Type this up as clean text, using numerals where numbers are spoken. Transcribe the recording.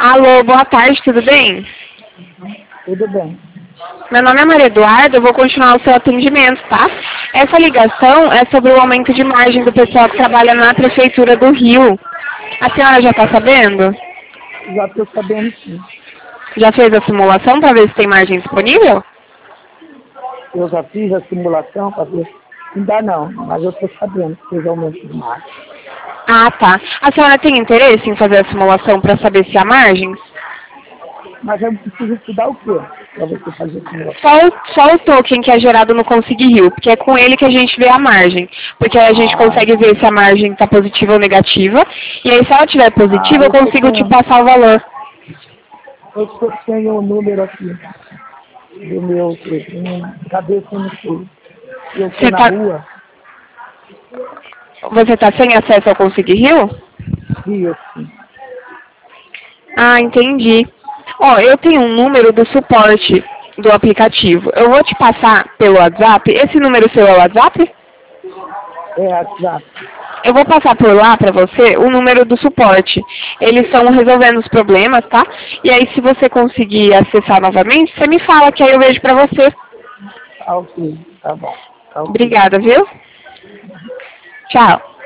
Alô, boa tarde, tudo bem? Tudo bem. Meu nome é Maria Eduarda, eu vou continuar o seu atendimento, tá? Essa ligação é sobre o aumento de margem do pessoal que trabalha na Prefeitura do Rio. A senhora já está sabendo? Já estou sabendo sim. Já fez a simulação para ver se tem margem disponível? Eu já fiz a simulação para ver. Ainda não, mas eu estou sabendo que teve aumento de margem. Ah, tá. A senhora tem interesse em fazer a simulação para saber se há margens? Mas eu preciso estudar o quê? Para você fazer a simulação. Só o token que é gerado no Consig Rio, porque é com ele que a gente vê a margem. Porque aí a gente consegue ver se a margem está positiva ou negativa. E aí se ela estiver positiva, eu consigo te passar o valor. Eu tenho o número aqui do meu cabeça no sul. Eu estou na rua, Você está sem acesso ao Consig Rio? Rio, assim. Ah, entendi. Ó, eu tenho um número do suporte do aplicativo. Eu vou te passar pelo WhatsApp. Esse número seu é o WhatsApp? É WhatsApp. Eu vou passar por lá para você o número do suporte. Eles estão resolvendo os problemas, tá? E aí, se você conseguir acessar novamente, você me fala que aí eu vejo para você. Tá ok, tá bom. Tá ok. Obrigada, viu? Tchau.